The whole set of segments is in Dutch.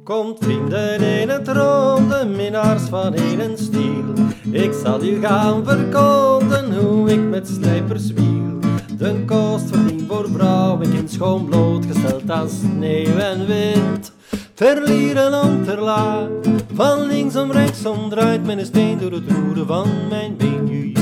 Komt vrienden in het ronde, minnaars van een stiel. Ik zal u gaan verkondigen hoe ik met slijpers wiel. De kost verdien voor vrouw, ik in schoon blootgesteld aan sneeuw en wind. Terlieren om terlaag, van linksom rechtsom draait mijn steen door het roeren van mijn been.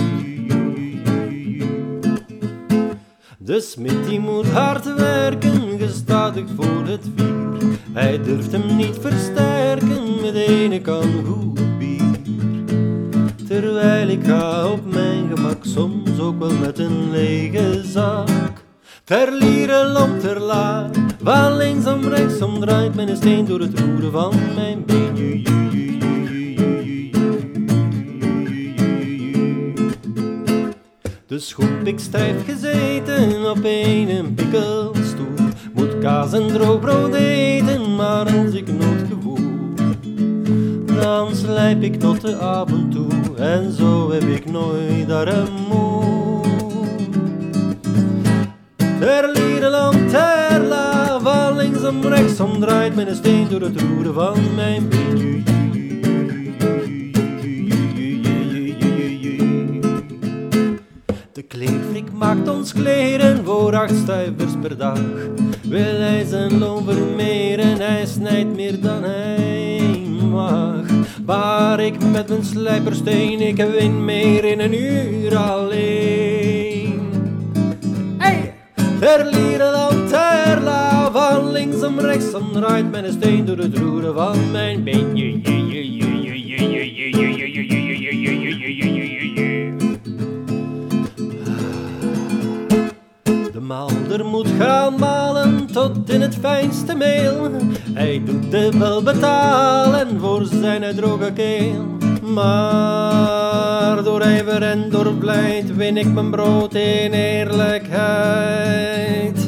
De smid die moet hard werken, gestadig voor het vuur. Hij durft hem niet versterken met ene kan goed bier. Terwijl ik ga op mijn gemak, soms ook wel met een lege zak. Terlieren om terlaag, van linksom rechtsom draait mijn steen door het roeren van mijn been. Dus goed ik stijf gezeten op een pikkelstoel. Moet kaas en droog brood eten, maar als ik noodgewoel, dan slijp ik tot de avond toe. En zo heb ik nooit armoe. Terliereland, terla, van linksom rechtsom draait mijn steen door het roeren van mijn been. De kleerfrik maakt ons kleren voor 8 stuivers per dag. Wil hij zijn loon vermeren, hij snijdt meer dan hij mag. Maar ik met mijn slijpersteen, ik win meer in een uur alleen. Hey! Terliereland, terla, van linksom rechtsom draait mijn steen door het roeren van mijn been. De maalder moet gaan malen tot in het fijnste meel. Hij doet de wel betalen voor zijn droge keel. Maar door ijver en door vlijt win ik mijn brood in eerlijkheid.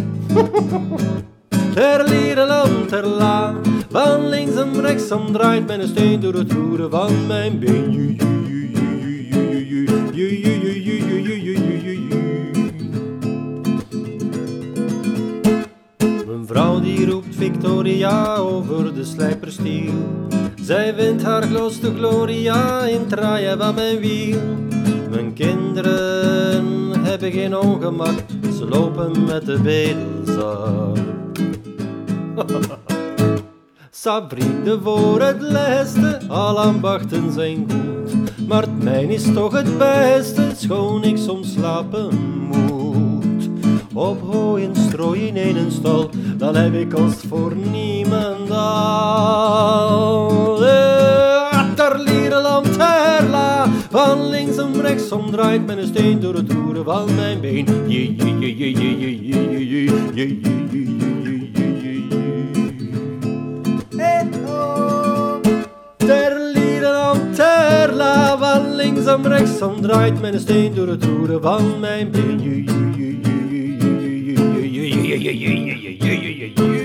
Terliereland, terla, van linksom rechtsom draait mijn steen door het roeren van mijn been. Mijn vrouw die roept Victoria over de slijperstiel. Zij vindt haar grootste gloria in draaien van mijn wiel. Mijn kinderen hebben geen ongemak, ze lopen met de bedelzak. Sa vrienden voor het leste, al ambachten zijn goed. Maar het mijn is toch het beste, schoon ik soms slapen moet. Op hooi en strooi in een stal, dan heb ik kost voor niemendal. Terliereland, terla, van linksom rechtsom draait mijn steen door het roeren van mijn been. Terliereland, terla, van linksom rechtsom draait mijn steen door het roeren van mijn been.